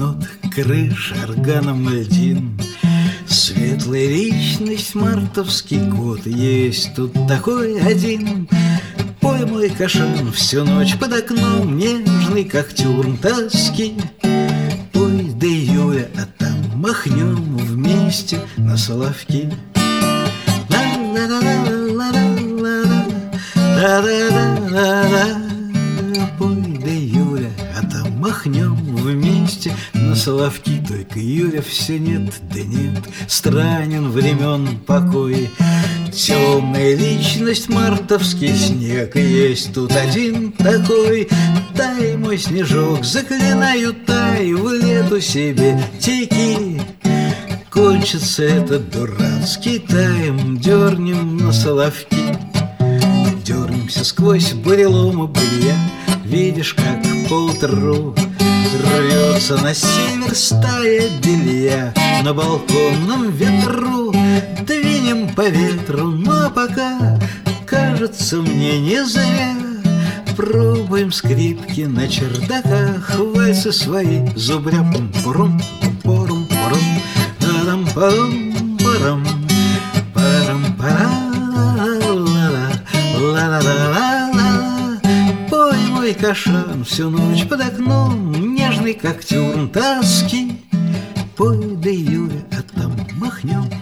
блокнот, крыша, органом льдин. Светлая личность, мартовский кот, есть тут такой один. Пой, мой кашан, всю ночь под окном, нежный, как тюрн тоски. Пой до июля, а там махнем вместе на соловки. Пой до июля, а там махнем вместе на соловки. Только июля все нет, да нет, странен времен покой. Темная личность, мартовский снег, есть тут один такой. Тай, мой снежок, заклинаю, тай, в лету себе теки. Кончится этот дурацкий таем, дернем на соловки. Дернемся сквозь буреломы белья, видишь, как поутру рвется на север стая белья. На балконном ветру двинем по ветру, но пока, кажется мне, не зря. Пробуем скрипки на чердаках, вальсы свои зубря. Пум-пурум, пум-пурум, пурум, парам-парам-парам, парам-пара-ла-ла, ла-ла-ла-ла-ла. Пой, мой кашан, всю ночь под окном, нежный, как тюрн тоски. Пой до июля, а там махнем